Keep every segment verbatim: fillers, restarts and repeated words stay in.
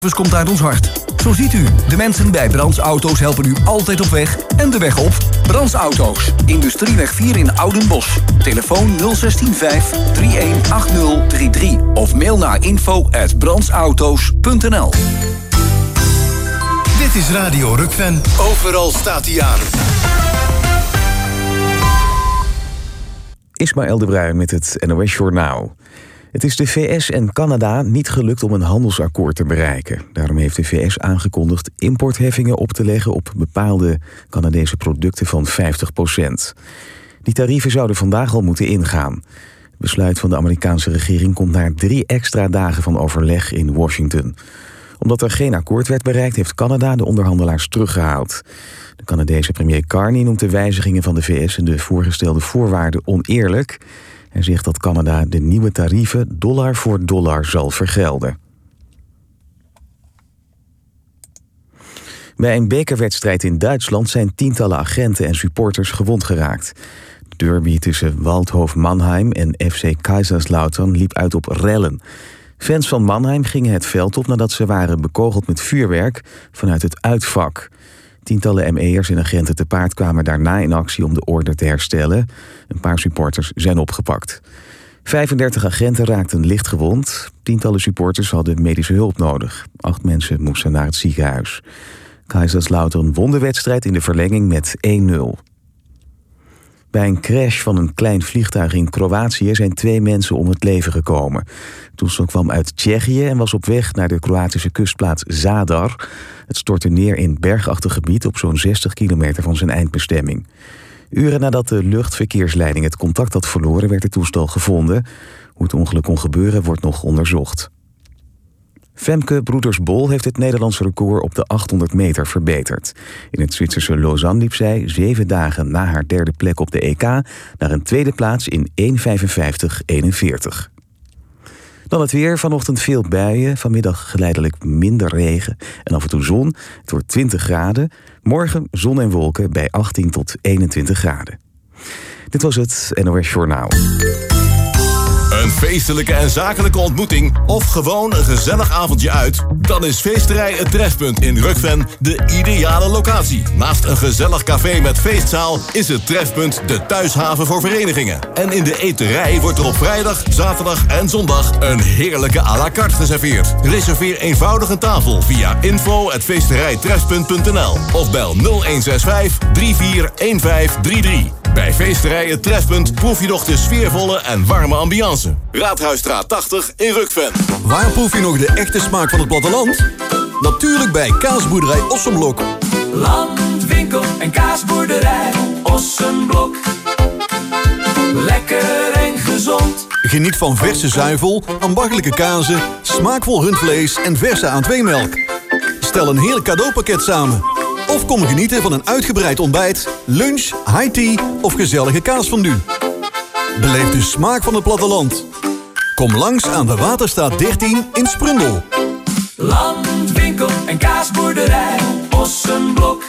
komt uit ons hart. Zo ziet u, de mensen bij Brands Auto's helpen u altijd op weg en de weg op. Brands Auto's, Industrieweg vier in Oudenbosch. Telefoon nul zes vijf drie een acht nul drie drie of mail naar info at brandsauto's punt n l. Dit is Radio Rukven. Overal staat hij aan. Ismaël de Bruin met het N O S Journaal. Het is de V S en Canada niet gelukt om een handelsakkoord te bereiken. Daarom heeft de V S aangekondigd importheffingen op te leggen op bepaalde Canadese producten van vijftig procent. Die tarieven zouden vandaag al moeten ingaan. Het besluit van de Amerikaanse regering komt na drie extra dagen van overleg in Washington. Omdat er geen akkoord werd bereikt, heeft Canada de onderhandelaars teruggehaald. De Canadese premier Carney noemt de wijzigingen van de V S en de voorgestelde voorwaarden oneerlijk. Hij zegt dat Canada de nieuwe tarieven dollar voor dollar zal vergelden. Bij een bekerwedstrijd in Duitsland zijn tientallen agenten en supporters gewond geraakt. De derby tussen Waldhof Mannheim en F C Kaiserslautern liep uit op rellen. Fans van Mannheim gingen het veld op nadat ze waren bekogeld met vuurwerk vanuit het uitvak. Tientallen M E'ers en agenten te paard kwamen daarna in actie om de orde te herstellen. Een paar supporters zijn opgepakt. vijfendertig agenten raakten licht gewond. Tientallen supporters hadden medische hulp nodig. Acht mensen moesten naar het ziekenhuis. Kaiserslautern won de wedstrijd in de verlenging met één nul. Bij een crash van een klein vliegtuig in Kroatië zijn twee mensen om het leven gekomen. Het toestel kwam uit Tsjechië en was op weg naar de Kroatische kustplaats Zadar. Het stortte neer in bergachtig gebied op zo'n zestig kilometer van zijn eindbestemming. Uren nadat de luchtverkeersleiding het contact had verloren, werd het toestel gevonden. Hoe het ongeluk kon gebeuren, wordt nog onderzocht. Femke Broeders-Bol heeft het Nederlandse record op de achthonderd meter verbeterd. In het Zwitserse Lausanne liep zij zeven dagen na haar derde plek op de E K naar een tweede plaats in één vijfenvijftig eenenveertig. Dan het weer. Vanochtend veel buien. Vanmiddag geleidelijk minder regen en af en toe zon. Het wordt twintig graden. Morgen zon en wolken bij achttien tot eenentwintig graden. Dit was het N O S Journaal. Een feestelijke en zakelijke ontmoeting of gewoon een gezellig avondje uit? Dan is Feesterij Het Trefpunt in Rukven de ideale locatie. Naast een gezellig café met feestzaal is het Trefpunt de thuishaven voor verenigingen. En in de eterij wordt er op vrijdag, zaterdag en zondag een heerlijke à la carte geserveerd. Reserveer eenvoudig een tafel via info at feesterijtrefpunt punt n l of bel nul een zes vijf drie vier een vijf drie drie. Bij Feesterij Het Trefpunt proef je nog de sfeervolle en warme ambiance. Raadhuisstraat tachtig in Rukven. Waar proef je nog de echte smaak van het platteland? Natuurlijk bij Kaasboerderij Ossenblok. Land, winkel en kaasboerderij Ossenblok. Lekker en gezond. Geniet van verse zuivel, ambachtelijke kazen, smaakvol rundvlees en verse A twee melk. Stel een heerlijk cadeaupakket samen. Of kom genieten van een uitgebreid ontbijt, lunch, high tea of gezellige kaasfondue. Beleef de smaak van het platteland. Kom langs aan de Waterstaat dertien in Sprundel. Land, winkel en kaasboerderij Ossenblok.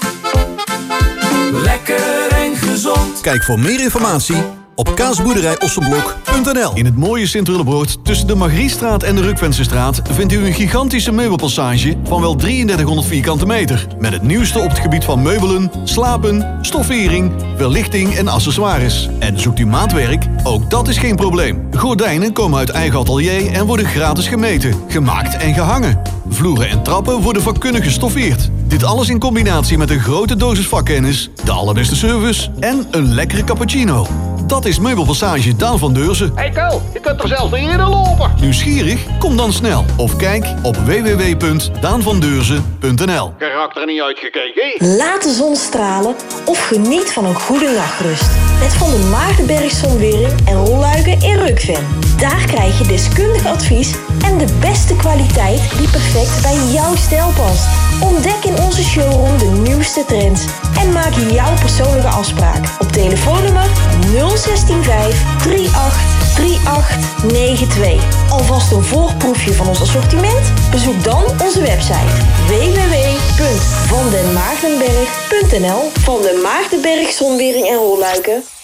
Lekker en gezond. Kijk voor meer informatie op kaasboerderij ossenblok punt n l. In het mooie Sint-Willebroord tussen de Margriestraat en de Rukvensestraat vindt u een gigantische meubelpassage van wel drieëndertighonderd vierkante meter. Met het nieuwste op het gebied van meubelen, slapen, stoffering, verlichting en accessoires. En zoekt u maatwerk? Ook dat is geen probleem. Gordijnen komen uit eigen atelier en worden gratis gemeten, gemaakt en gehangen. Vloeren en trappen worden vakkundig gestoffeerd. Dit alles in combinatie met een grote dosis vakkennis, de allerbeste service en een lekkere cappuccino. Dat is Meubelpassage Daan van Deurzen. Hey Ko, je kunt er zelfs niet in lopen. Nieuwsgierig? Kom dan snel. Of kijk op w w w punt daan van deurzen punt n l. Karakter niet uitgekeken. Laat de zon stralen of geniet van een goede nachtrust. Met Van der Maardenberg Zonwering en Rolluiken in Rukven. Daar krijg je deskundig advies en de beste kwaliteit die perfect bij jouw stijl past. Ontdek in onze showroom de nieuwste trends en maak jouw persoonlijke afspraak op telefoonnummer nul een zes vijf drie acht drie acht negen twee. Alvast een voorproefje van ons assortiment? Bezoek dan onze website w w w punt van den maardenberg punt n l. Van den Maardenberg Zonwering en Rolluiken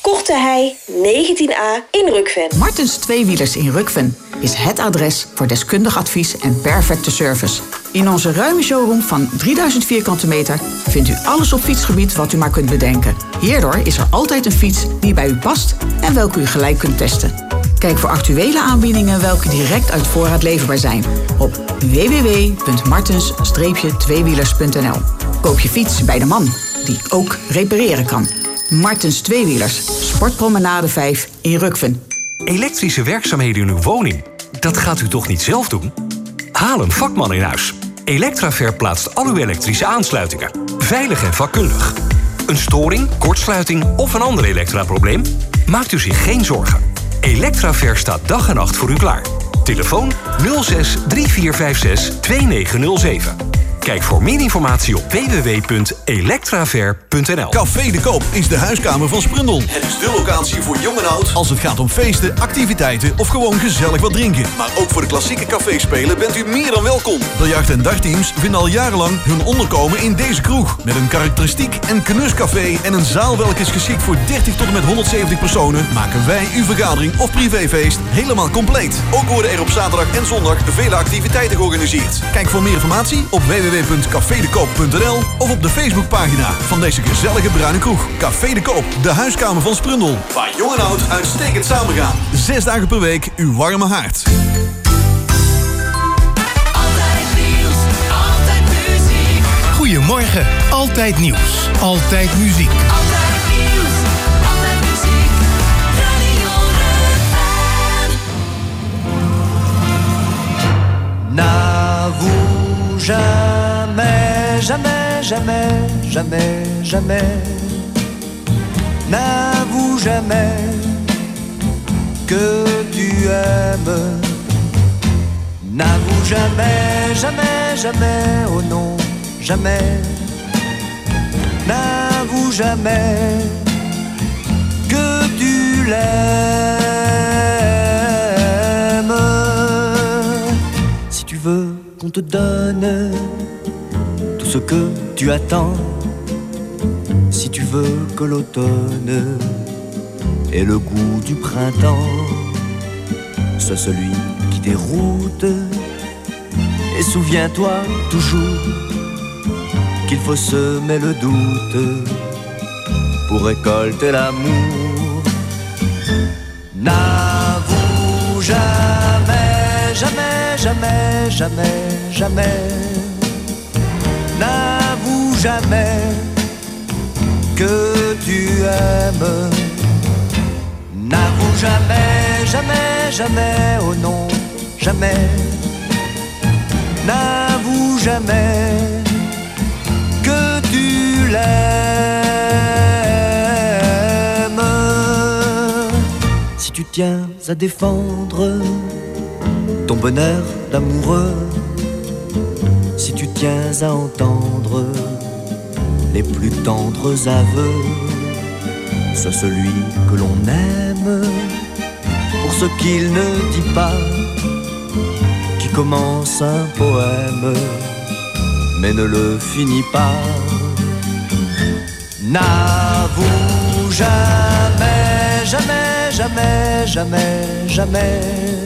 Korte Hei negentien A in Rukven. Martens Tweewielers in Rukven is het adres voor deskundig advies en perfecte service. In onze ruime showroom van drieduizend vierkante meter vindt u alles op fietsgebied wat u maar kunt bedenken. Hierdoor is er altijd een fiets die bij u past en welke u gelijk kunt testen. Kijk voor actuele aanbiedingen welke direct uit voorraad leverbaar zijn op w w w punt martens tweewielers punt n l. Koop je fiets bij de man die ook repareren kan. Martens Tweewielers, Sportpromenade vijf in Rukven. Elektrische werkzaamheden in uw woning, dat gaat u toch niet zelf doen? Haal een vakman in huis. Electraver plaatst al uw elektrische aansluitingen. Veilig en vakkundig. Een storing, kortsluiting of een ander elektraprobleem? Maakt u zich geen zorgen. Electraver staat dag en nacht voor u klaar. Telefoon nul zes drie vier vijf zes twee negen nul zeven. Kijk voor meer informatie op w w w punt electraver punt n l. Café de Koop is de huiskamer van Sprundel. Het is de locatie voor jong en oud als het gaat om feesten, activiteiten of gewoon gezellig wat drinken. Maar ook voor de klassieke caféspelen bent u meer dan welkom. Biljart- en dartteams vinden al jarenlang hun onderkomen in deze kroeg. Met een karakteristiek en knuscafé en een zaal welke is geschikt voor dertig tot en met honderdzeventig personen, maken wij uw vergadering of privéfeest helemaal compleet. Ook worden er op zaterdag en zondag vele activiteiten georganiseerd. Kijk voor meer informatie op w w w punt café de koop punt n l of op de Facebookpagina van deze gezellige bruine kroeg. Café de Koop, de huiskamer van Sprundel. Waar jong en oud uitstekend samengaan. Zes dagen per week uw warme haard. Altijd nieuws, altijd muziek. Goedemorgen, altijd nieuws, altijd muziek. Altijd nieuws, altijd muziek. Radio Rukven. N'avoue jamais, jamais, jamais, jamais, jamais. N'avoue jamais que tu aimes. N'avoue jamais, jamais, jamais, oh non, jamais. N'avoue jamais que tu l'aimes. Si tu veux qu'on te donne tout ce que tu attends, si tu veux que l'automne ait le goût du printemps, sois celui qui déroute. Et souviens-toi toujours qu'il faut semer le doute pour récolter l'amour. N'avoue jamais, jamais, jamais, jamais, jamais. N'avoue jamais que tu aimes. N'avoue jamais, jamais, jamais, oh non, jamais. N'avoue jamais que tu l'aimes. Si tu tiens à défendre ton bonheur d'amoureux, si tu tiens à entendre les plus tendres aveux, sois celui que l'on aime pour ce qu'il ne dit pas, qui commence un poème mais ne le finit pas. N'avoue jamais, jamais, jamais, jamais, jamais.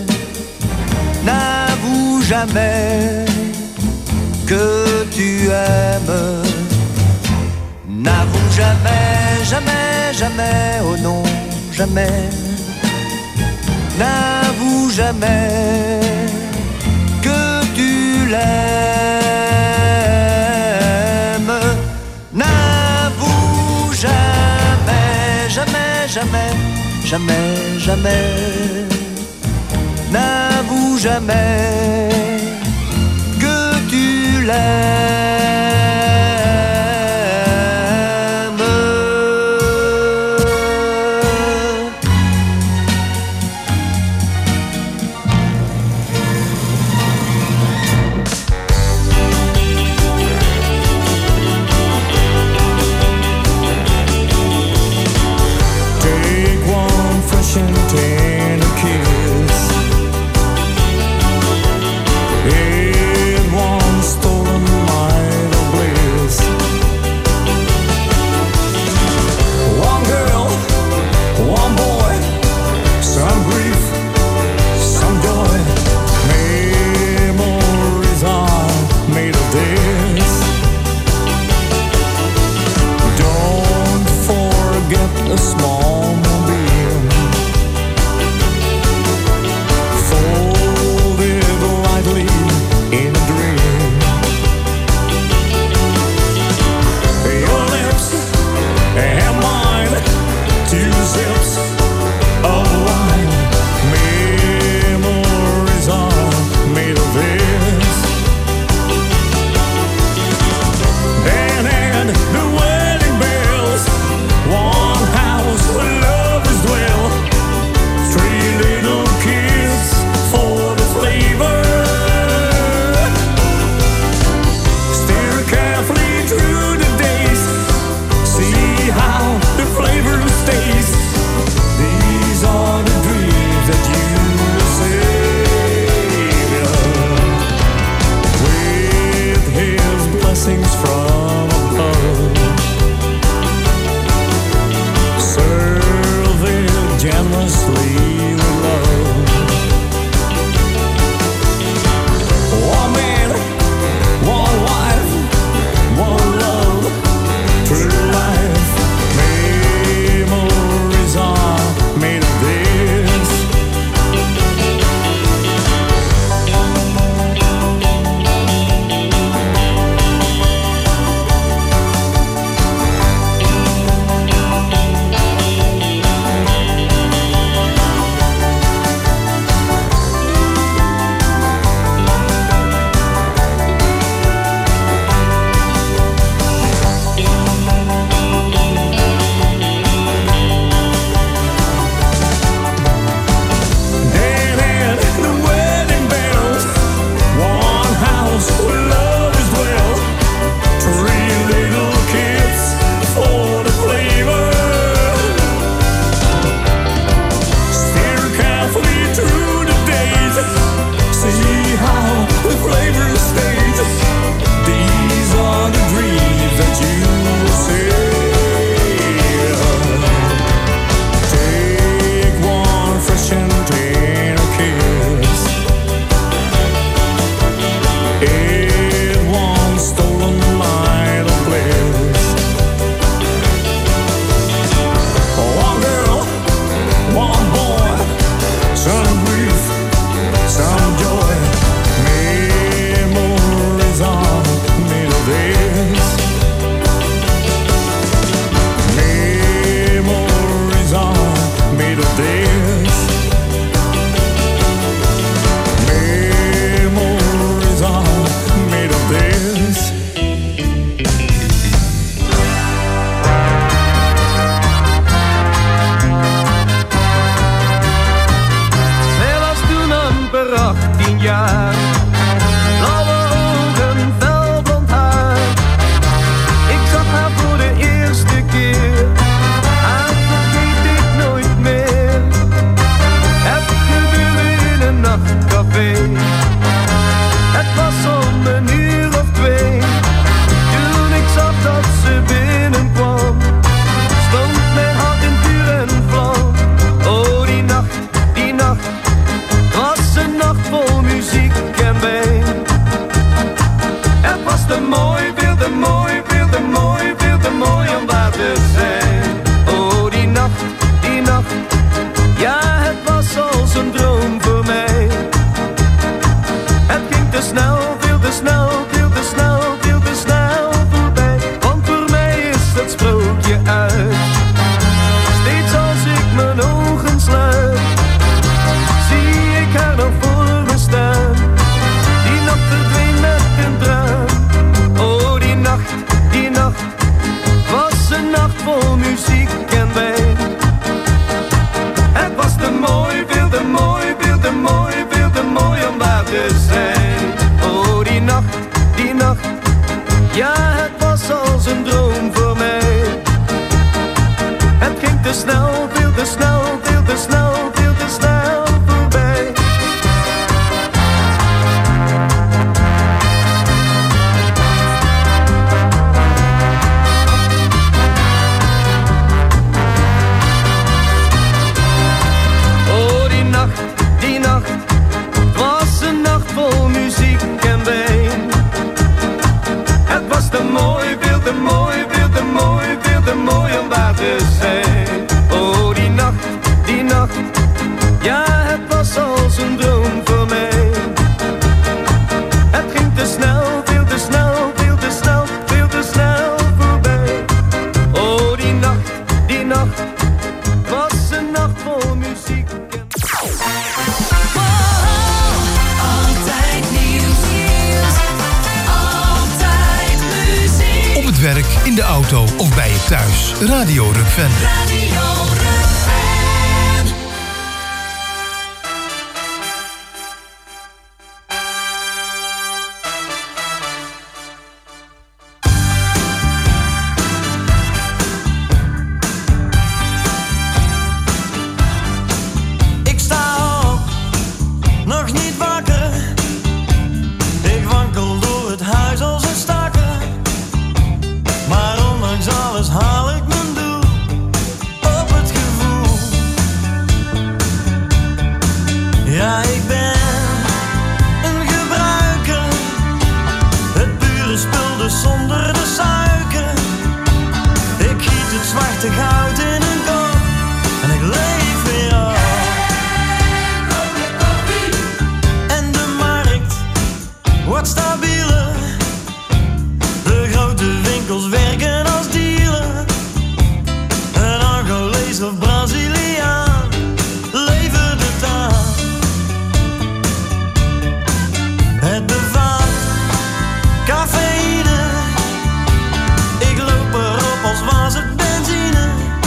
N'avoue jamais que tu aimes. N'avoue jamais, jamais, jamais, oh non, jamais. N'avoue jamais que tu l'aimes. N'avoue jamais, jamais, jamais, jamais, jamais. N'avoue jamais que tu l'aimes. It once stolen stolen night of bliss. One girl, one boy, some grief, some joy. Memories are made of this. Memories are made of this. Memories are made of this. Zij was toen amper achttien jaar. Blauwe ogen, fel blond haar. Ik zag haar voor de eerste keer. Haar vergeet ik nooit meer. Het gebeurde in een nachtcafé. Het was om een uur of twee. Toen ik zag dat ze binnenkwam, stond mijn hart in vuur en vlam. Oh, die nacht, die nacht, was een nacht vol muziek en wijn. Het was te mooi, veel te mooi, veel te mooi, veel te mooi om waar te zijn. Oh, die nacht, die nacht, ja, het was als een droom voor mij. Het ging te snel, veel te snel, veel te snel, veel te snel voorbij. Want voor mij is het sprookje uit. Steeds als ik mijn ogen sluit, zie ik haar nog voor me staan. Die nacht verdween met een traan. Oh, die nacht, die nacht, was een nacht vol muziek en wijn. Het was te mooi, veel te mooi, veel te mooi, veel te mooi om waar te zijn. Oh, die nacht, die nacht, ja, het was als een droom voor mij. Het ging te snel, veel te snel, veel te snel, veel te snel voorbij. Oh, die nacht, die nacht, was een nacht vol muziek en wijn. Het was te mooi, veel te mooi, veel te mooi, veel te mooi om waar te zijn. Oh, die nacht, die nacht, ja, het was als een droom voor mij. Het ging te snel, veel te snel, veel te snel, veel te snel voorbij. Oh, die nacht, die nacht, was een nacht vol muziek. Altijd nieuws, altijd muziek. Op het werk, in de auto of bij je thuis. Radio Rukven. Radio Rukven. Ik sta op, nog niet wakker. Ik wankel door het huis als een stakker. Maar ondanks alles haal ik mijn doel op het gevoel. Ja, ik ben een gebruiker. Het pure spul dus zonder de suiker. Ik giet het zwarte goud in een kop en ik leef weer op. En de markt wordt stabieler. De grote winkels werken als dealer. Een Angolees of Braziliaan levert het aan. Het bevat cafeïne. Ik loop erop als was het benzine.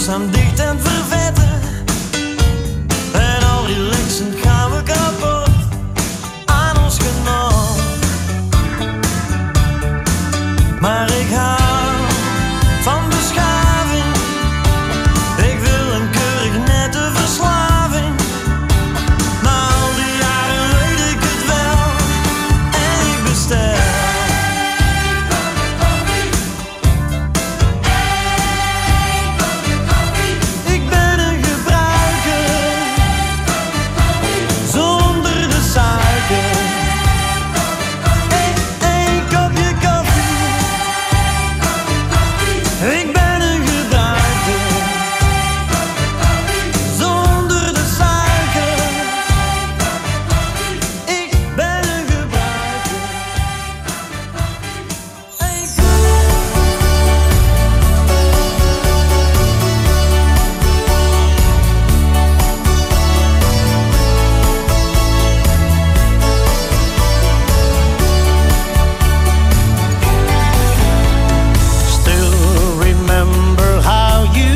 langzaam dicht en vervetten. En al relaxend gaan we kapot aan ons genot. Maar ik hou van beschaving. Ik wil een keurig nette verslaving. Na al die jaren weet ik het wel. En ik bestel. Ik ben een gebruiker. Zonder de suiker. Eén kopje koffie. Ik ben een gebruiker. Zonder de suiker. Ik ben een gebruiker. Still remember how you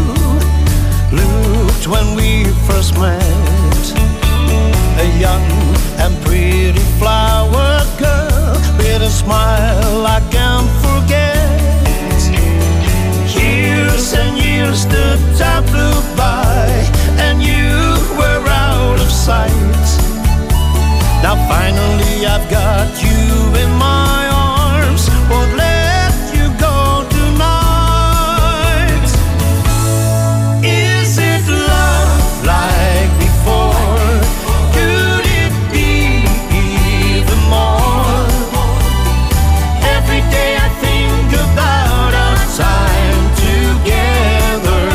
looked when we first met. A young and pretty flower girl with a smile I can't forget. Years and years the time flew by and you were out of sight. Now finally I've got you in my arms. Won't let you go tonight. Is it love like before? Could it be even more? Every day I think about our time together.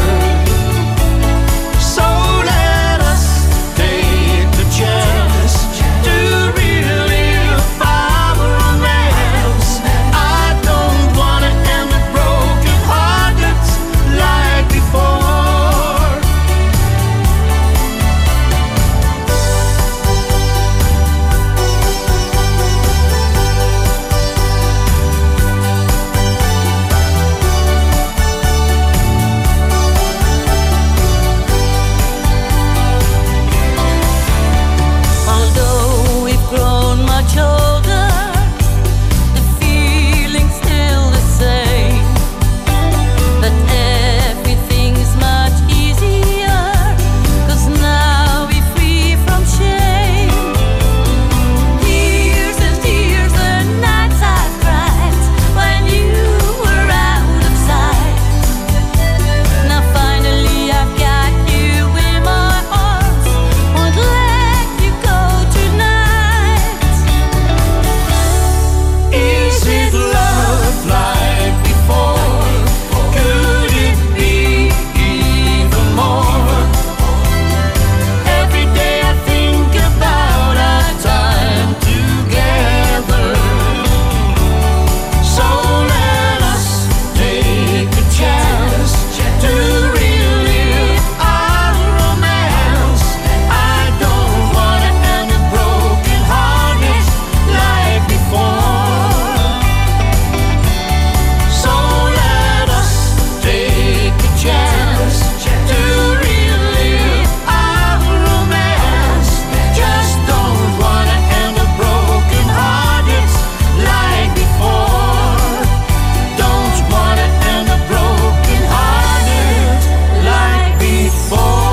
So let us take the chance to relive our romance. I don't wanna end up broken-hearted like before. Although we've grown much older, the feeling's still the same. But everything's much easier, 'cause now we're free from shame. Years and years the nights I've cried when you were out of sight. Now finally I've got you in my arms. Won't let you go tonight. Is it love like before? Could it be even more? Every day I think about our time together. So let us take a chance to relive our romance. I don't wanna end up broken-hearted like before. So let us take a chance to relive our romance. Just don't wanna end up broken-hearted like before. Don't wanna end up broken-hearted like before.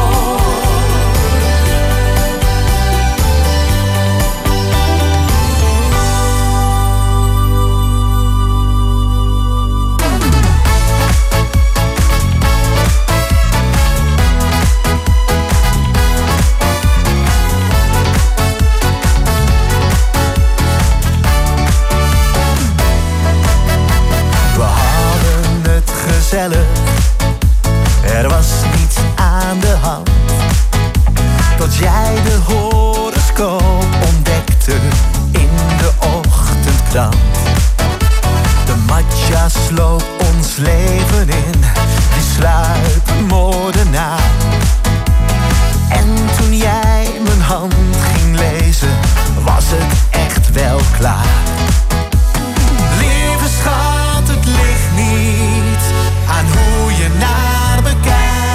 We hadden het gezellig, er was niets aan de hand. Tot jij de horoscoop ontdekte in de ochtendkrant. De matja sloop ons leven in, die sluipmoordenaar. En toen jij mijn hand ging lezen, was het echt wel klaar. Lieve schat, het ligt niet aan hoe je naar me kijkt.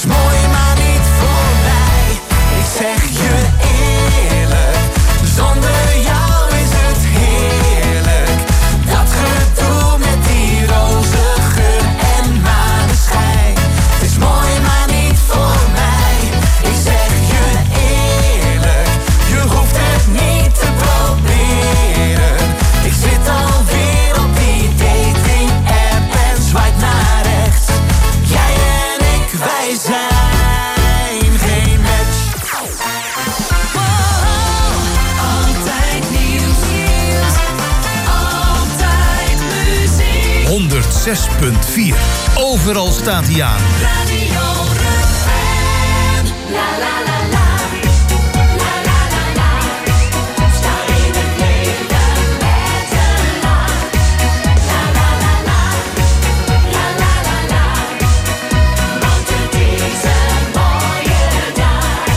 mooi maar niet voor mij. Ik zeg je eerlijk, zonder jou is het heerlijk. Dat gedoe met die roze geur en maneschijn. Het is mooi maar niet voor mij. Ik zeg je eerlijk, je hoeft het niet te proberen. Ik zit alweer op die dating app en swipe naar rechts. Jij en ik, wij zijn geen match. Altijd nieuws, altijd muziek. honderdzes punt vier. Overal staat hij aan. Radio Rukven. La la la la. La la la la. Sta in het leven met een lach. La la la la. La la la la. Want het is een mooie dag.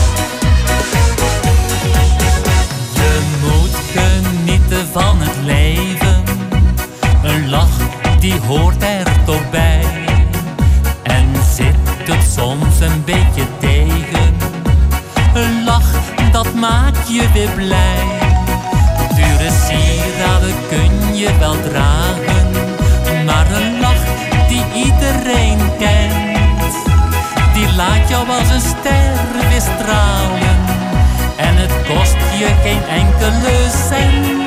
Je moet genieten van het leven. Een lach die hoort er toch bij. En zit het soms een beetje tegen. Een lach dat maakt je weer blij. Dure sieraden kun je wel dragen. Maar een lach die iedereen kent. Die laat jou als een ster weer stralen. En het kost je geen enkele cent.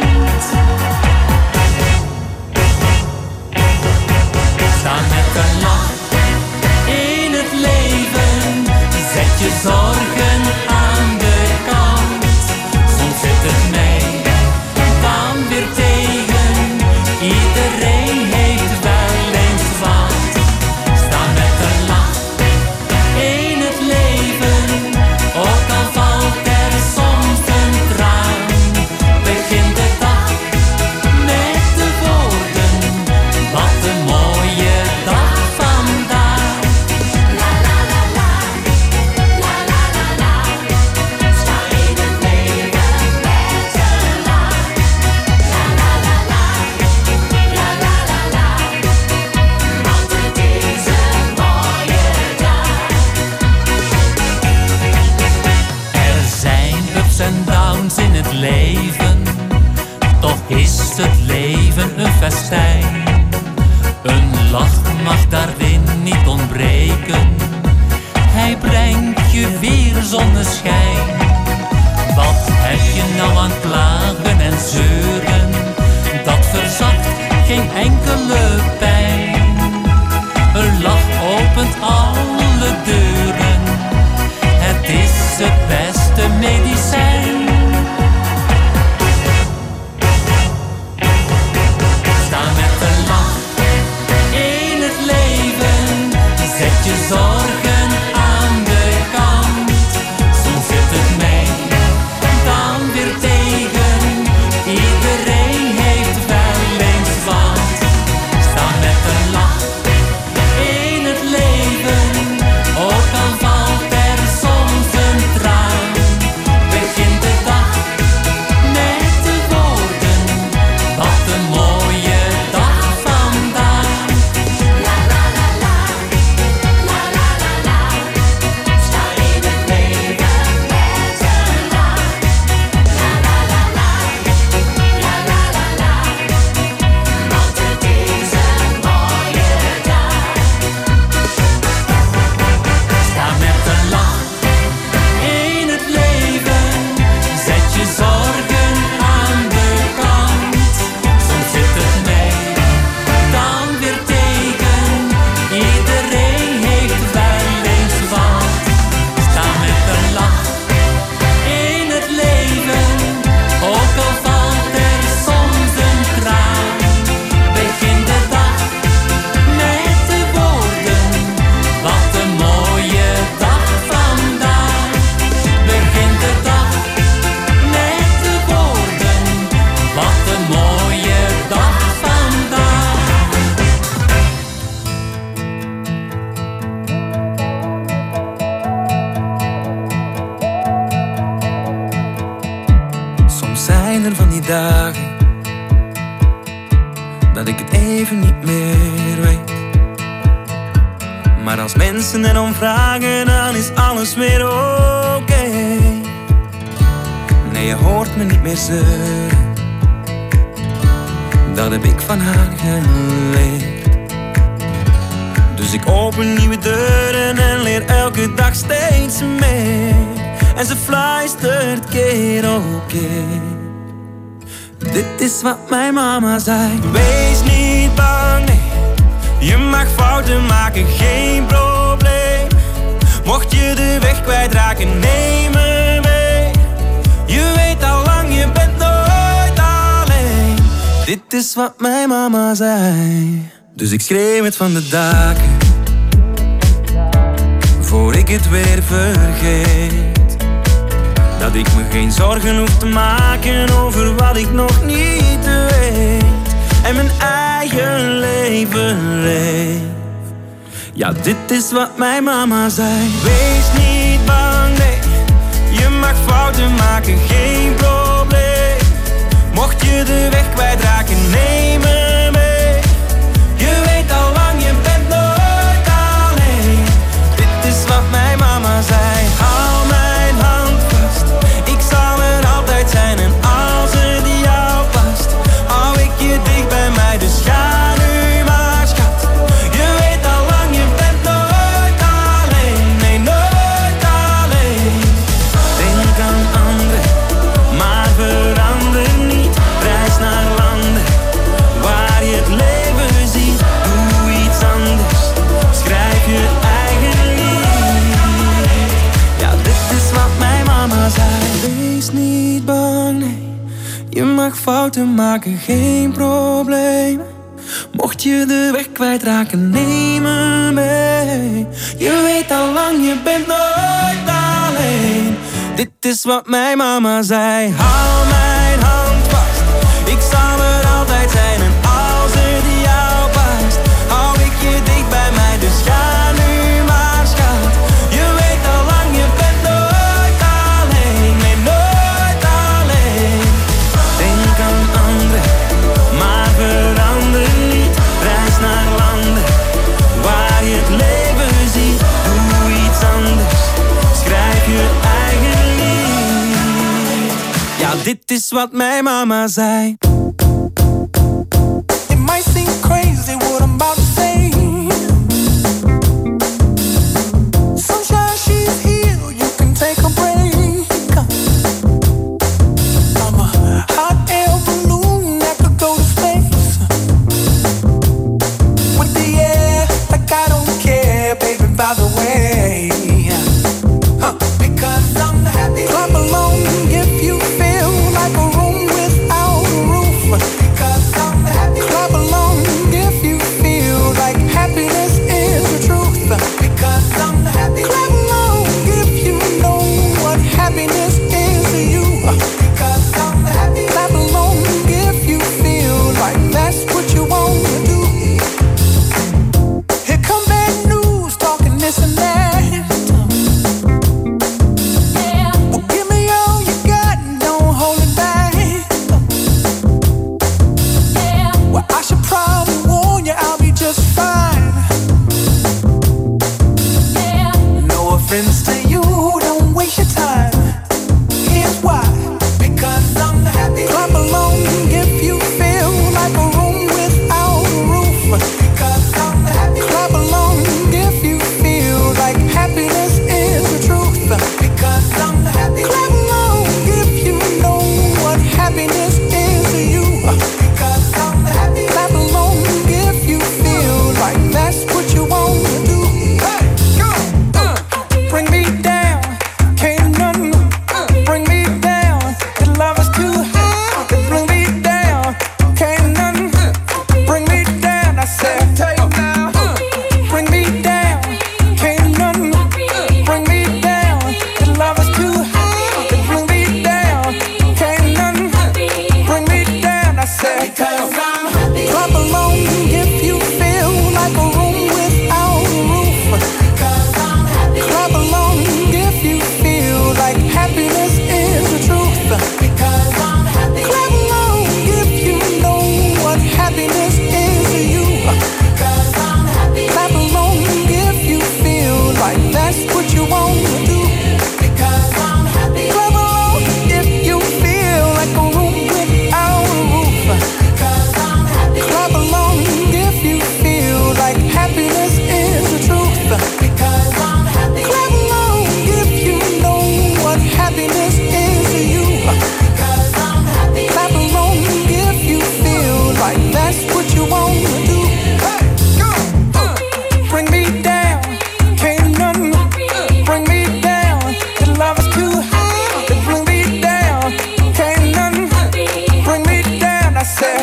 Sta met een lach in het leven. Zet je zorgen aan de kant. Soms zit het mee, dan weer tegen. Iedereen heeft wel eens wat. Sta met een lach in het leven. Ook al valt er soms een traan. Begin de dag met de woorden. Wat een mooie dag vandaag. La la la la. La la la la. Sta in het leven met een lach. La la la la. La la la la. Want het is een mooie dag. Er zijn ups en downs in het leven. Toch is het leven een festijn. Een lach mag daarin niet ontbreken. Hij brengt je weer zonneschijn. Wat heb je nou aan klagen en zeuren? Dat verzacht geen enkele pijn. Een lach opent alle deuren. Het is het beste medicijn. Sta met een lach in het leven. Zet je zorgen aan de kant. Soms zit het mee, dan weer tegen. Iedereen heeft wel eens wat. Sta met een lach in het leven. Ook al valt er soms een traan. Begin de dag met de woorden. Wat een mooie dag vandaag. La la la la. La la la la. Sta in het leven met een lach. La la la la. La la la la. Want het is een mooie dag. Sta met een lach in het leven. Zet je zorgen aan de kant. Soms zit het mee, dan weer tegen. Iedereen heeft wel eens wat. Sta met een lach in het leven. Ook al valt er soms een traan. Begin de dag met de woorden. Wat een mooie dag vandaag. Begin de dag met de woorden. Wat een mooie dag vandaag. Soms zijn er van die dagen dat ik het even niet meer weet. Maar als mensen erom vragen, dan is alles weer oké. Okay. Nee, je hoort me niet meer zeuren. Dat heb ik van haar geleerd. Dus ik open nieuwe deuren en leer elke dag steeds meer. En ze fluistert keer op keer. Dit is wat mijn mama zei. Wees niet bang, nee. Je mag fouten maken, geen probleem. Mocht je de weg kwijtraken, neem me mee. Je weet al lang, je bent nooit alleen. Dit is wat mijn mama zei. Dus ik schreeuw het van de daken, voor ik het weer vergeet. Dat ik me geen zorgen hoef te maken over wat ik nog niet weet. En mijn eigen leven leef. Ja, dit is wat mijn mama zei. Wees niet bang, nee. Je mag fouten maken, geen probleem. Mocht je de weg kwijtraken, neem me mee. Je weet al lang, je bent nooit alleen. Dit is wat mijn mama zei. Hou mijn hand vast, ik zal er altijd zijn. En als het jou past, hou ik je dicht bij mij. Dus ga nu maar, schat. Je weet al lang, je bent nooit alleen. Nee, nooit alleen. Denk aan anderen, maar verander niet. Reis naar landen waar je het leven ziet. Doe iets anders, schrijf je eigen lied. Ja, dit is wat mijn mama zei. Wees niet bang, nee. Je mag fouten maken, geen probleem. Mocht je de weg kwijtraken, neem me mee. Je weet al lang, je bent nooit alleen. Dit is wat mijn mama zei. Hou mijn hand vast, ik zal er altijd zijn. En als het jou past, hou ik je dicht bij mij. Dus ga nu maar, schat. Je weet al lang, je bent nooit alleen. Nee, nooit alleen. Denk aan anderen, maar verander niet. Reis naar landen waar je het leven ziet. Doe iets anders, schrijf je eigen lied. Ja, dit is wat mijn mama zei. It might seem crazy what I'm about to say. Sunshine, she's here, you can take a break. I'm a hot air balloon that could go to space. With the air, like I don't care, baby, by the way. Huh. Because I'm happy. Clap along if you feel like a room without a room.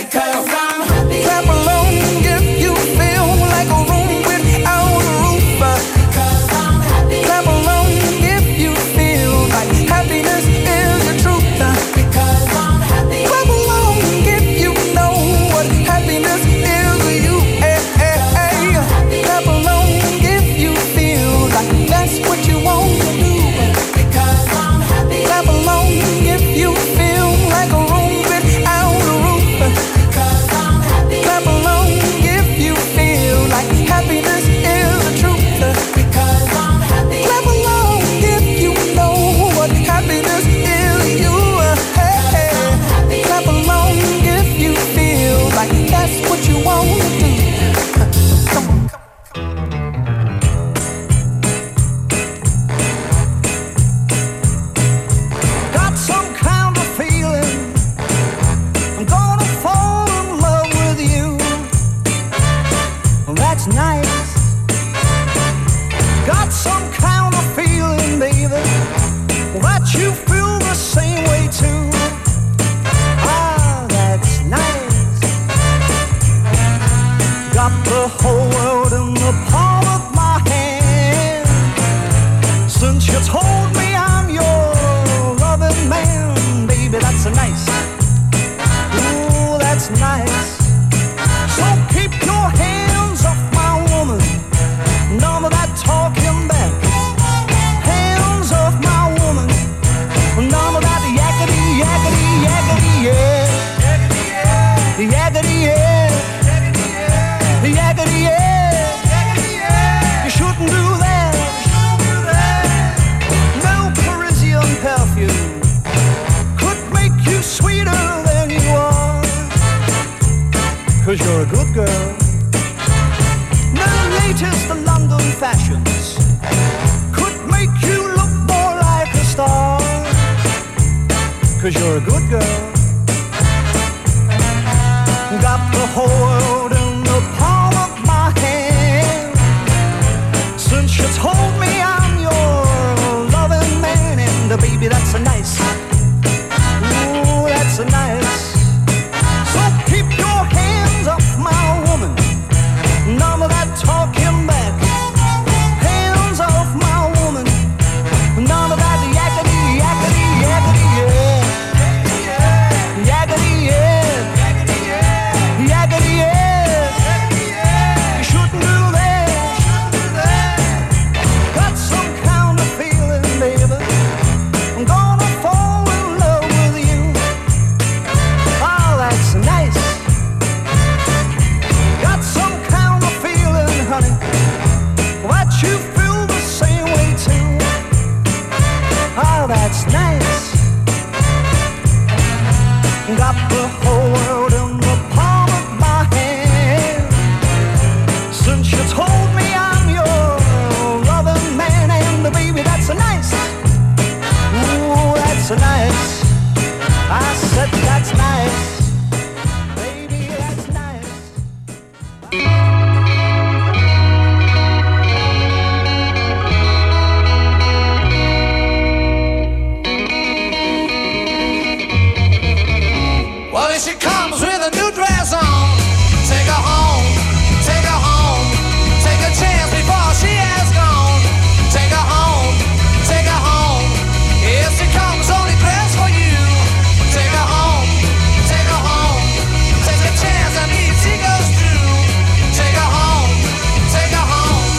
Because I'm happy. Clap along if you feel like a room without a roof. Because I'm happy. Clap along if you feel like happiness is the truth. Because I'm happy. Clap along if you know what happiness is to you. Hey, hey, hey. Clap along if you feel like that's what you want to do. Because I'm happy. Clap along if you feel like a room without a roof. Because I'm happy. Clap along if you feel like happiness is the truth. Because I'm happy. Clap along if you know what happiness is to you. Hey, hey. Clap along if you feel like that's what you want to do. Come on. Got some kind of feeling I'm gonna fall in love with you. That's nice. Got some kind of feeling, baby, that you feel the same way too. Ah, that's nice. Got the whole world in the palm of my hand. Since you told me I'm your loving man, baby, that's nice. Ooh, that's nice. So keep your hands off my woman. None of that talking back. Hands off my woman. None of that yakety, yakety, yakety, yeah. Yakety, yeah. Yakety, yeah. You shouldn't do that. No Parisian perfume could make you sweeter than you are. Cause you're a good girl. No latest London fashions could make you look more like a star. Cause you're a good girl. Got the whole world in the palm of my hand. Since you told me I'm your loving man, and uh, baby, that's a nice. Ooh, that's a nice. So keep your hands off my woman. None of that talking back. Hands off my woman. None of that yakety, yakety, yakety, yeah. Yakety, yeah. Yakety, yeah. You shouldn't do that. Got some kind of feeling, baby. I'm gonna fall in love with you. Oh, that's nice. Got some kind of feeling, honey, that you feel the same way too. Oh, that's nice. Got the whole world in the palm of my hand. Since you told me I'm your loving man, and uh, baby, that's a nice. Ooh, that's a nice. I said that's nice. Baby, that's nice. Well, if she comes with a new dress on, take her home, take her home, take a chance before she has gone. Take her home, take her home. If she comes only dressed for you, take her home, take her home, take a chance and if she goes through. Take her home, take her home.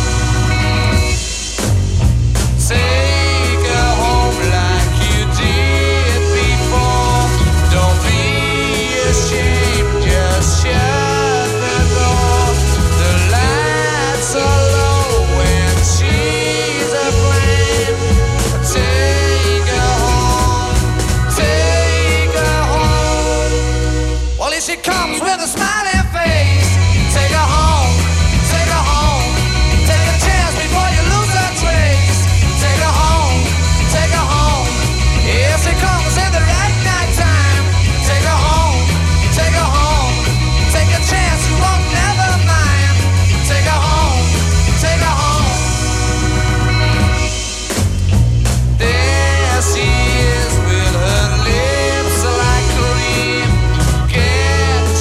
Take her home like you did before. Don't be ashamed, just shut the door. The lights are low when she's aflame. Take her home, take her home. Well, if she comes with a smiling face, take her home, take her home. Take a chance before you lose her trace. Take her home, take her home. If she comes in the right night time, take her home, take her home. Take a chance you won't never mind. Take her home, take her home. There she is with her lips like cream. Get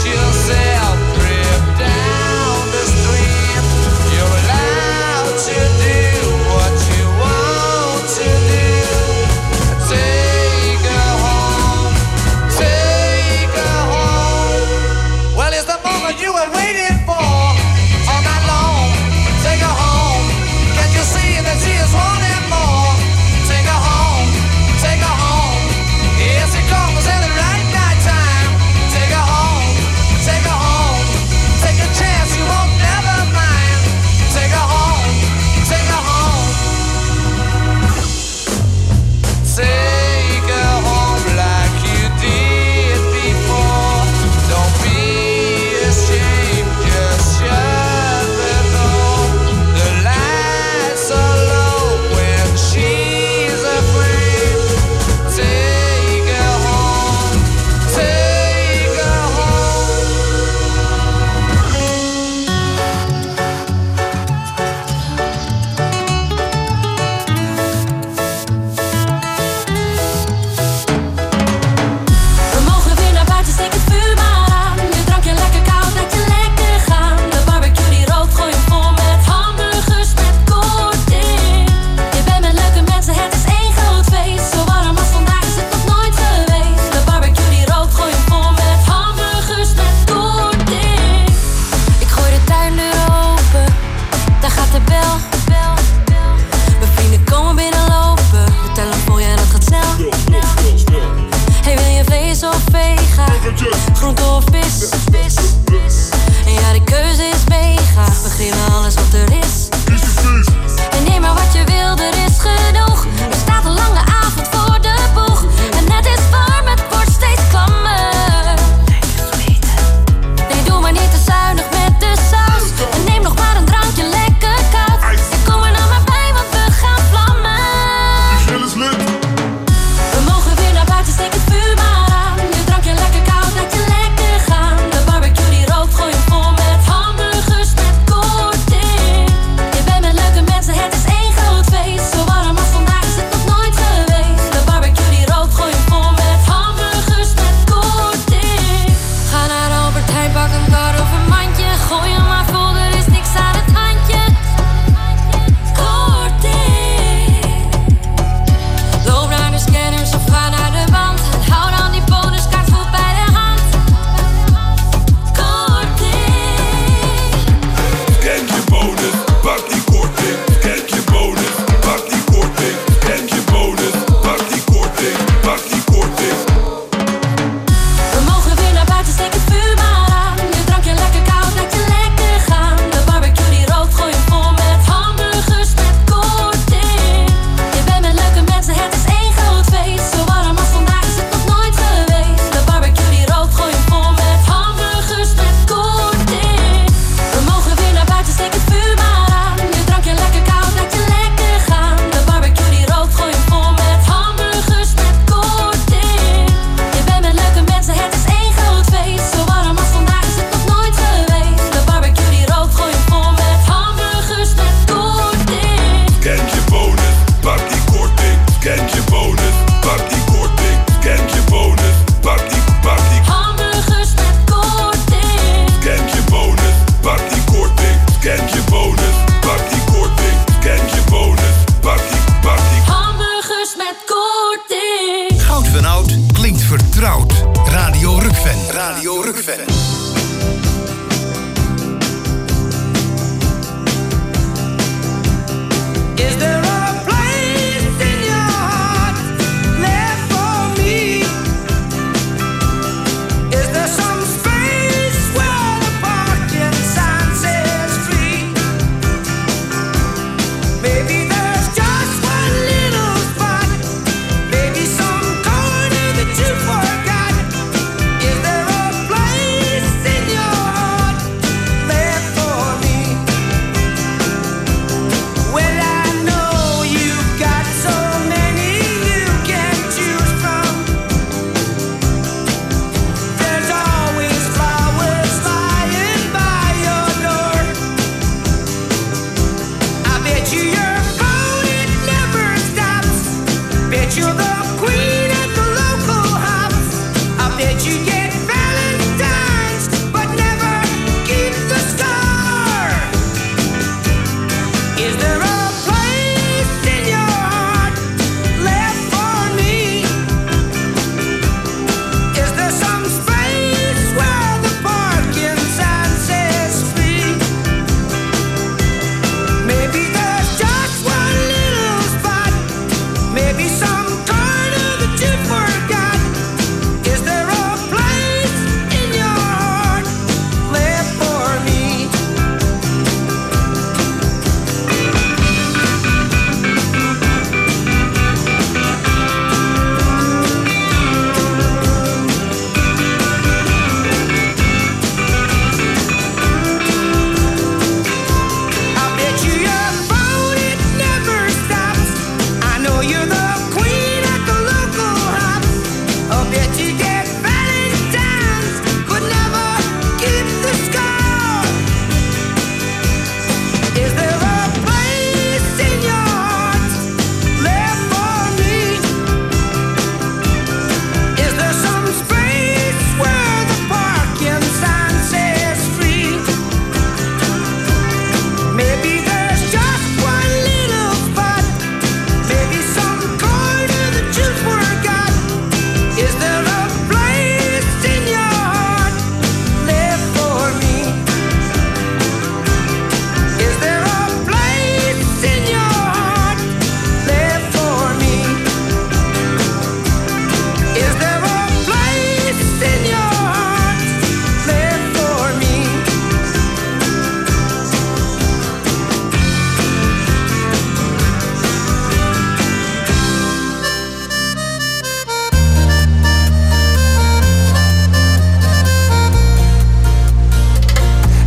of vis. Ja, de keuze is mega. We grillen alles wat er is. En neem maar wat je wil, er is genoeg. Er staat een lange avond voor de boeg. En het is warm, het wordt steeds klammer. Nee, doe maar niet te zuinig met de saus. En neem nog maar een drankje lekker koud. En kom er nou maar bij, want we gaan vlammen. We mogen weer naar buiten, steek het vuur maar aan. Je drankje lekker koud, laat je lekker gaan. De barbecue die rookt, gooi hem vol met hamburgers met korting. Je bent met leuke mensen, het is één groot feest. Zo warm als vandaag is het nog nooit geweest. De barbecue die rookt, gooi hem vol met hamburgers met korting. Ga naar Albert Heijn, pak een kar of een mandje. Gooi hem maar vol, er is niks aan het handje. Korting. Loop naar de scanners of ga naar de wand. En hou dan die bonuskaart vol bij de hand. Korting. Scan je bonus, pak die korting. Scan je bonus, pak die korting. Scan je bonus, pak die korting. Pak die korting. We mogen weer naar buiten, steek het vuur maar aan. Je drankje lekker koud, laat je lekker gaan. De barbecue die rookt, gooi hem vol met hamburgers met korting. Je bent met leuke mensen, het is één groot feest. Zo warm als vandaag is het nog nooit geweest. De barbecue die rookt, gooi hem vol met hamburgers met korting. We mogen weer naar buiten, steek het vuur maar aan. Je drankje lekker koud, laat je lekker gaan. De barbecue die rookt, gooi hem vol met hamburgers met korting. Je bent met leuke mensen, het is één groot feest. Zo warm als vandaag is het nog nooit geweest. De barbecue die rookt, gooi hem vol met hamburgers met korting. Scan je bonus, pak die korting. Scan je bonus, pak die korting. Scan je bonus, pak die, pak die. Hamburgers met korting. Scan je bonus, pak die korting. Scan je bonus, pak die korting. Scan je bonus, pak die, pak die. Hamburgers met korting. Goud van Oud klinkt vertrouwd. Radio Rukven. Radio Rukven. Is there a place in your heart left for me? Is there some space where the parking sign says free? Maybe there's just one little spot, maybe some corner that you forgot. Is there a place in your heart left for me? Well, I know you've got so many you can choose from. There's always flowers lying by your door. I bet you your phone, it never stops. Bet you're the queen at the local hops. I bet you get Valentine's, but never keep the star. Is there a place in your heart left for me? Is there some space where the parking sign says free? Maybe there's just one little spot, maybe some corner that you forgot. Is there a place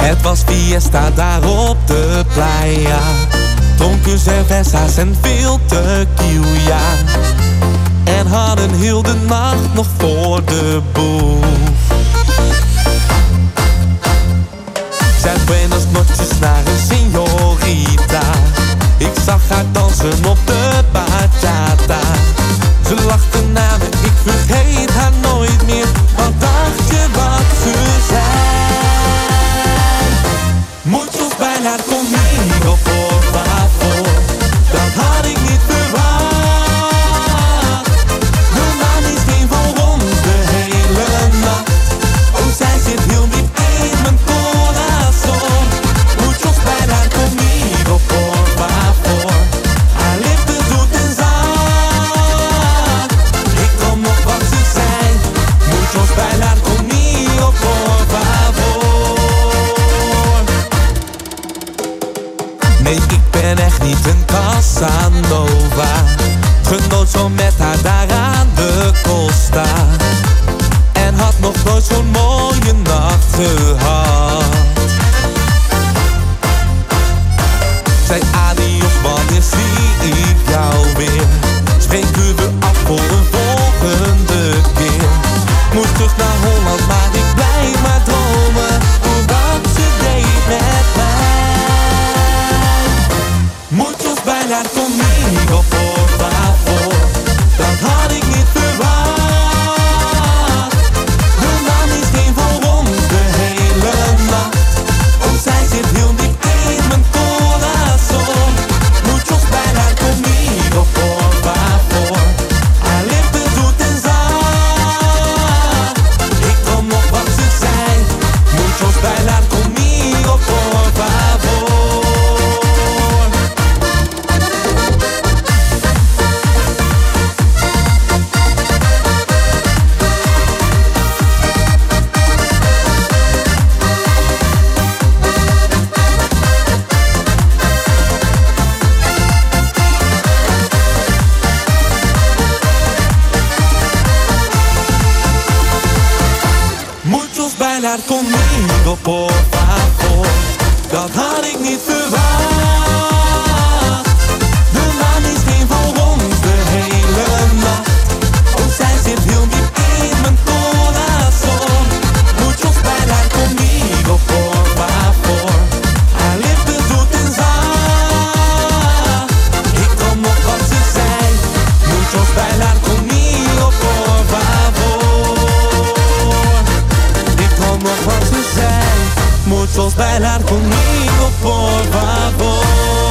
Het was fiesta daar op de playa. Dronken cervezas en veel tequila. En hadden heel de nacht nog voor de boeg. Zei buenas noches naar een señorita. Ik zag haar dansen op de bachata. Ze lachte naar me, ik vergeet haar nooit meer. Wat dacht je wat ze zei? Muchos bailar conmigo, por favor. Dat had ik niet verwacht. De maan is geen voor ons de hele nacht. Oh, zij zit heel diep in mijn corazón. Muchos bailar conmigo, por favor. Haar lippen zoet en zacht. Ik kom nog wat ze zei. Muchos bailar conmigo, por favor. Nee, ik ben echt niet een Casanova. Genoot zo met haar daar aan de Costa. En had nog nooit zo'n mooie nacht gehad. Zei adios, wanneer zie ik jou weer? Spreken we af voor een volgende keer. Moet terug naar Holland, maar ik blijf maar dromen. Hoe wat ze deed met mij. Muchos bailar conmigo, por favor. Dat had ik niet verwacht. De maan is geen voor ons de hele nacht. Oh, zij zit heel diep in mijn corazón. Muchos bailar conmigo, por favor. Haar lippen zoet en zacht. Ik droom nog wat ze zei. Muchos bailar conmigo, por favor. Muchos bailar conmigo, por favor. Dat had ik niet verwacht. De maan is geen voor ons de hele nacht. Oh, zij zit heel diep in mijn corazón. Muchos bailar conmigo, por favor. Haar lippen zoet en zacht. Ik droom nog wat ze zei. Muchos bailar conmigo, por favor. Ik droom nog wat ze zei. Muchos bailar conmigo, por favor.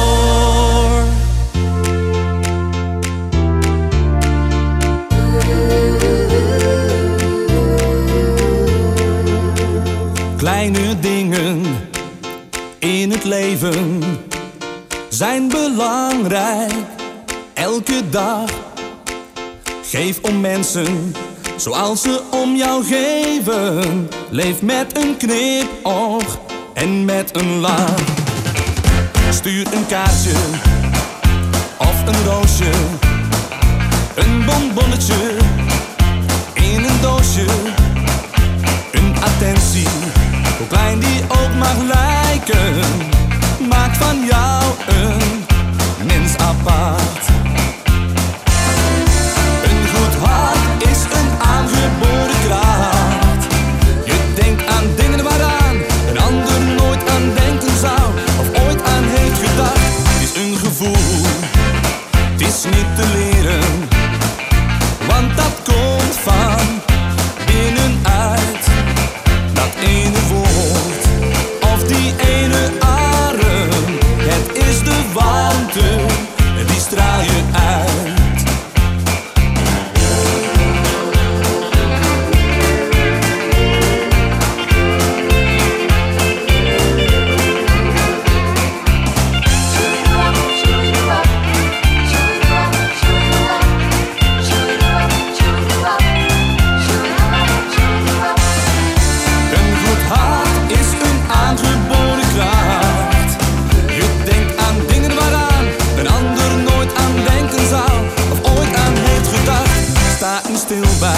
Kleine dingen in het leven zijn belangrijk. Elke dag geef om mensen zoals ze om jou geven. Leef met een knipoog en met een lach. Stuur een kaartje of een roosje. Een bonbonnetje in een doosje. Een attentie, hoe klein die ook mag lijken, maakt van jou een mens apart. Een goed hart is een aangeboren kracht. Je denkt aan dingen waaraan een ander nooit aan denken zou of ooit aan heeft gedacht. Het is een gevoel, het is niet te leren, want dat komt van binnenuit. Dat ene woord of die ene arm, het is de warmte, die straal je uit.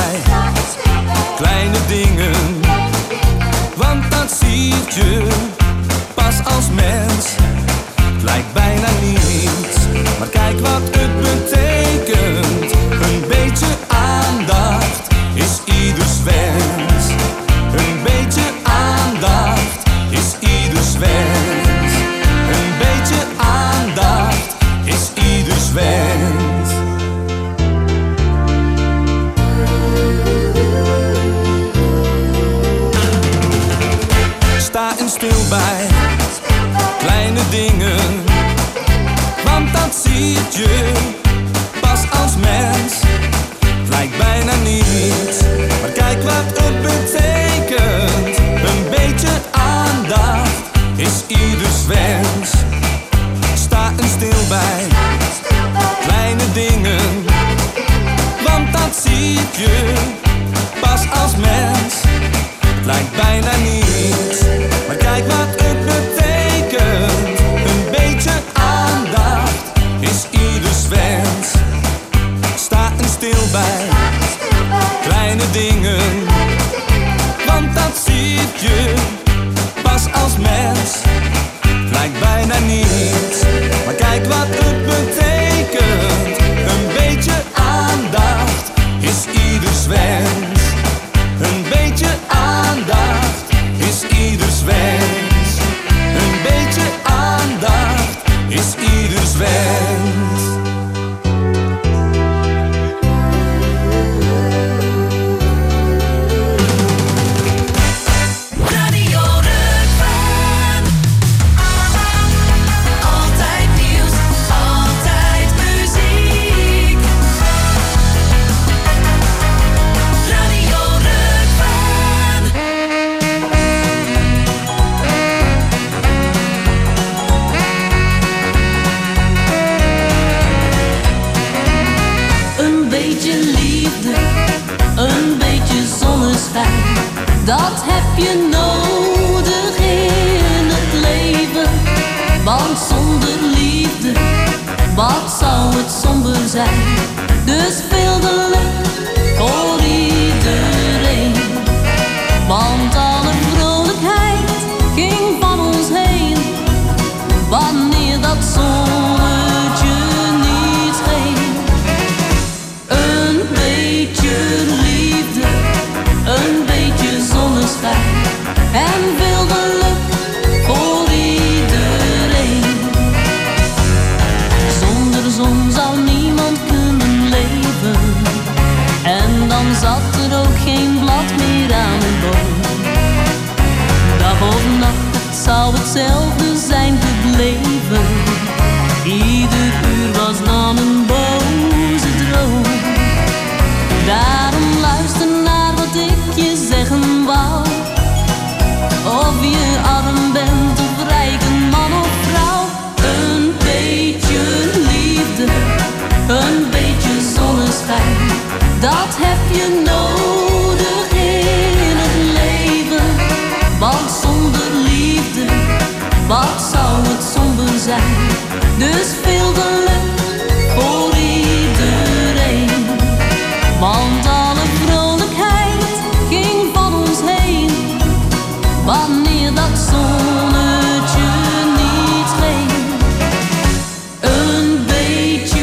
Kleine dingen, want dat ziet je stil bij kleine dingen, want dat ziet je pas als mens. Het lijkt bijna niet, maar kijk wat het betekent. Een beetje aandacht is ieders wens. Sta eens stil bij kleine dingen, want dat ziet je pas als mens. Het lijkt bijna niet, maar kijk wat het betekent. Een beetje aandacht is ieders wens. Sta eens stil bij kleine dingen, want dat ziet je pas als mens. Het lijkt bijna niet, maar kijk wat het betekent. Een beetje aandacht is ieders wens. Een beetje aandacht is ieders wens. Een beetje aandacht is ieders wens. Radio Rukven. Altijd nieuws, altijd muziek. Radio Rukven. Een beetje liefde, een beetje zonneschijn. Dat heb je nodig in het leven. Want zonder liefde, wat zou het somber zijn? Dus veel geluk voor iedereen. Want alle vrolijkheid ging van ons heen. Wanneer dat zonnetje niet scheen. Een beetje liefde, een beetje zonneschijn. En veel geluk voor iedereen. Zonder zon zou niemand kunnen leven. En dan zat er ook geen blad meer aan een boom. Dag of nacht, het zou hetzelfde zijn gebleven. Ieder uur was dan een boze droom. Daarom luister naar wat ik je zeggen wou. Of je arm bent of rijk, een man of vrouw. Een beetje liefde, een beetje zonneschijn. Dat heb je nodig in het leven. Want zonder liefde, wat zou het somber zijn? Dus veel geluk voor iedereen. Want alle vrolijkheid ging van ons heen. Wanneer dat zonnetje niet scheen. Een beetje.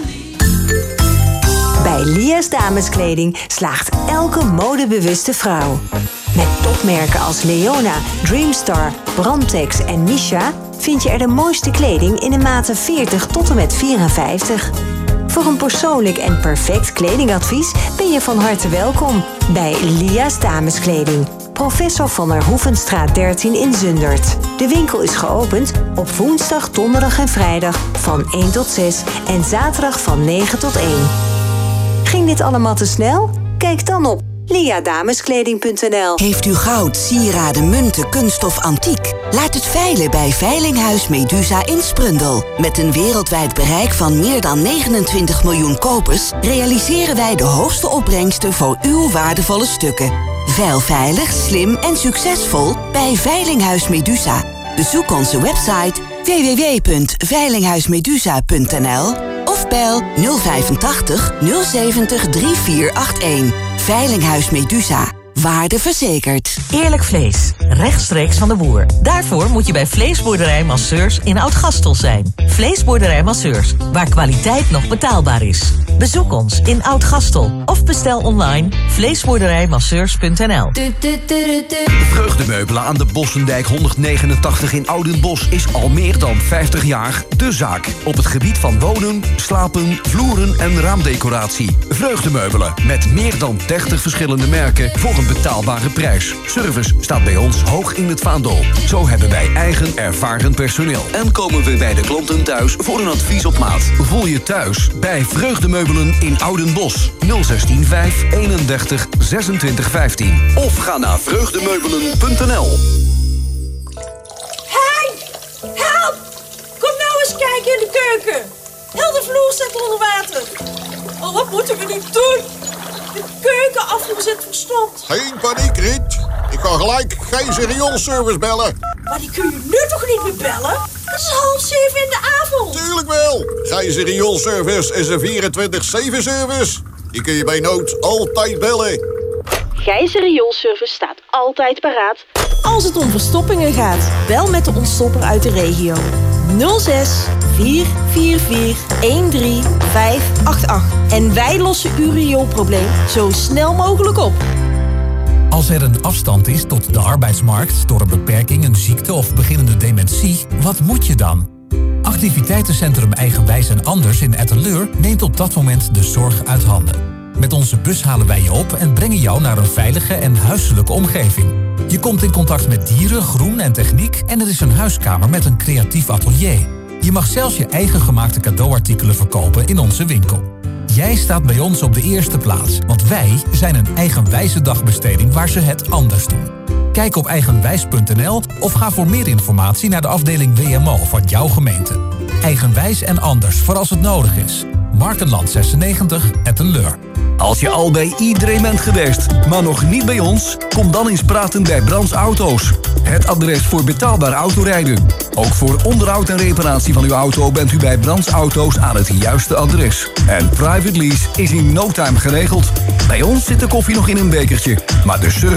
Bij Lia's Dameskleding slaagt elke modebewuste vrouw. Met topmerken als Leona, Dreamstar, Brandtex en Misha vind je er de mooiste kleding in de maten veertig tot en met vierenvijftig. Voor een persoonlijk en perfect kledingadvies ben je van harte welkom bij Lia's Dameskleding. Professor van der Hoevenstraat dertien in Zundert. De winkel is geopend op woensdag, donderdag en vrijdag van één tot zes en zaterdag van negen tot één. Ging dit allemaal te snel? Kijk dan op liadameskleding punt n l. Heeft u goud, sieraden, munten, kunststof, antiek? Laat het veilen bij Veilinghuis Medusa in Sprundel. Met een wereldwijd bereik van meer dan negenentwintig miljoen kopers realiseren wij de hoogste opbrengsten voor uw waardevolle stukken. Veil veilig, slim en succesvol bij Veilinghuis Medusa. Bezoek onze website w w w punt veilinghuismedusa punt n l of bel nul vijfentachtig nul zeventig drie vier acht een. Veilinghuis Medusa. Waarde verzekerd. Eerlijk vlees. Rechtstreeks van de boer. Daarvoor moet je bij Vleesboerderij Masseurs in Oud-Gastel zijn. Vleesboerderij Masseurs, waar kwaliteit nog betaalbaar is. Bezoek ons in Oud-Gastel of bestel online vleesboerderijmasseurs punt n l. Vreugdemeubelen aan de Bossendijk honderdnegenentachtig in Oudenbosch is al meer dan vijftig jaar de zaak. Op het gebied van wonen, slapen, vloeren en raamdecoratie. Vreugdemeubelen met meer dan dertig verschillende merken voor een betaalbare prijs. Service staat bij ons hoog in het vaandel. Zo hebben wij eigen ervaren personeel. En komen we bij de klanten thuis voor een advies op maat. Voel je thuis bij Vreugdemeubelen in Oudenbosch. nul zestien vijf eenendertig zesentwintig vijftien. Of ga naar vreugdemeubelen punt n l. Hey! Help! Kom nou eens kijken in de keuken. Heel de vloer staat onder water. Oh, wat moeten we nu doen? De keukenafvoer zit verstopt. Geen paniek, Riet. Ik ga gelijk Gijzer rioolservice bellen. Maar die kun je nu toch niet meer bellen? Het is half zeven in de avond. Tuurlijk wel. Gijzer rioolservice is een vierentwintig zeven service. Die kun je bij nood altijd bellen. Gijzer rioolservice staat altijd paraat. Als het om verstoppingen gaat, bel met de ontstopper uit de regio. nul zes vier vier vier een drie vijf acht acht. En wij lossen uw rioolprobleem zo snel mogelijk op. Als er een afstand is tot de arbeidsmarkt door een beperking, een ziekte of beginnende dementie, wat moet je dan? Activiteitencentrum Eigenwijs en Anders in Etteleur neemt op dat moment de zorg uit handen. Met onze bus halen wij je op en brengen jou naar een veilige en huiselijke omgeving. Je komt in contact met dieren, groen en techniek en er is een huiskamer met een creatief atelier. Je mag zelfs je eigen gemaakte cadeauartikelen verkopen in onze winkel. Jij staat bij ons op de eerste plaats, want wij zijn een eigenwijze dagbesteding waar ze het anders doen. Kijk op eigenwijs punt n l of ga voor meer informatie naar de afdeling W M O van jouw gemeente. Eigenwijs en Anders voor als het nodig is. Markenland zesennegentig, Etteleur. Als je al bij iedereen bent geweest, maar nog niet bij ons, kom dan eens praten bij Brands Auto's. Het adres voor betaalbaar autorijden. Ook voor onderhoud en reparatie van uw auto bent u bij Brands Auto's aan het juiste adres. En private lease is in no time geregeld. Bij ons zit de koffie nog in een bekertje, maar de service